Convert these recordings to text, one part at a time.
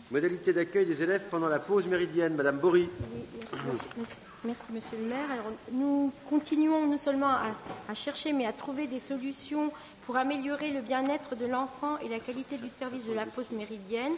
Modalité d'accueil des élèves pendant la pause méridienne. Madame Bory. Oui, merci, monsieur le maire. Alors, nous continuons non seulement à chercher, mais à trouver des solutions pour améliorer le bien-être de l'enfant et la qualité du service de la pause méridienne.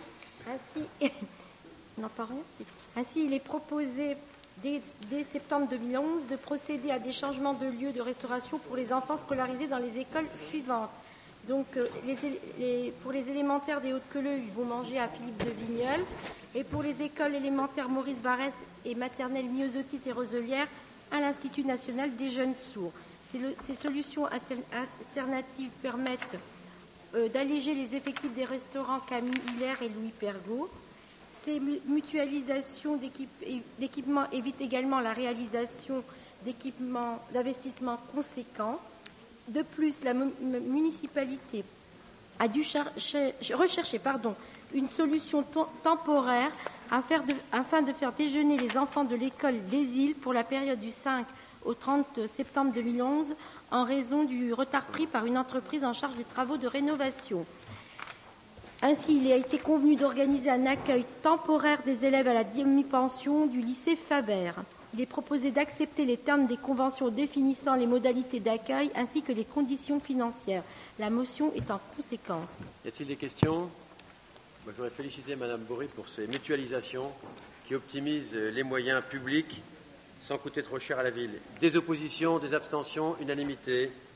Ainsi, il est proposé dès septembre 2011 de procéder à des changements de lieu de restauration pour les enfants scolarisés dans les écoles suivantes. Donc, pour les élémentaires des Hautes-Queuleux, ils vont manger à Philippe de Vigneul. Et pour les écoles élémentaires Maurice Barrès et maternelles Myosotis et Roselière, à l'Institut national des jeunes sourds. Ces solutions alternatives permettent d'alléger les effectifs des restaurants Camille Hilaire et Louis Pergaud. Ces mutualisations d'équipements évitent également la réalisation d'investissements conséquents. De plus, la municipalité a dû rechercher une solution temporaire afin de faire déjeuner les enfants de l'école des Îles pour la période du 5 au 30 septembre 2011 en raison du retard pris par une entreprise en charge des travaux de rénovation. Ainsi, il a été convenu d'organiser un accueil temporaire des élèves à la demi-pension du lycée Faber. Il est proposé d'accepter les termes des conventions définissant les modalités d'accueil ainsi que les conditions financières. La motion est en conséquence. Y a-t-il des questions ? Je voudrais féliciter Madame Bory pour ces mutualisations qui optimisent les moyens publics sans coûter trop cher à la ville. Des oppositions, des abstentions, unanimité.